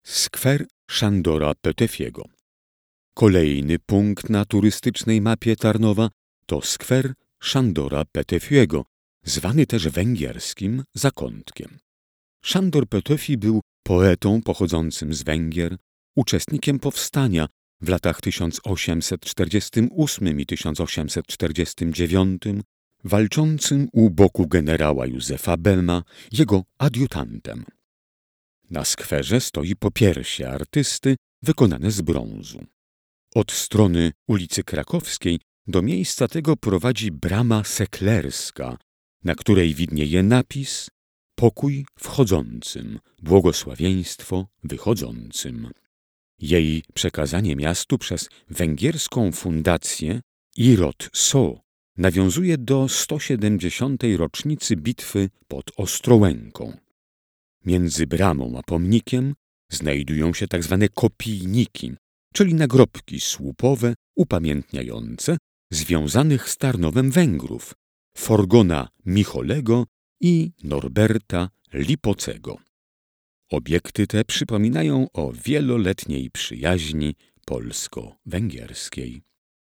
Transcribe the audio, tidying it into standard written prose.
Skwer Sándora Petöfiego. Kolejny punkt na turystycznej mapie Tarnowa to skwer Sándora Petöfiego, zwany też węgierskim Zakątkiem. Sándor Petöfi był poetą pochodzącym z Węgier, uczestnikiem powstania w latach 1848 i 1849, walczącym u boku generała Józefa Bema, jego adiutantem. Na skwerze stoi popiersie artysty wykonane z brązu. Od strony ulicy Krakowskiej do miejsca tego prowadzi brama seklerska, na której widnieje napis „Pokój wchodzącym, błogosławieństwo wychodzącym”. Jej przekazanie miastu przez węgierską fundację Irod So nawiązuje do 170. rocznicy bitwy pod Ostrołęką. Między bramą a pomnikiem znajdują się tzw. kopijniki, czyli nagrobki słupowe upamiętniające związanych z Tarnowem Węgrów, Forgona Micholego i Norberta Lipocego. Obiekty te przypominają o wieloletniej przyjaźni polsko-węgierskiej.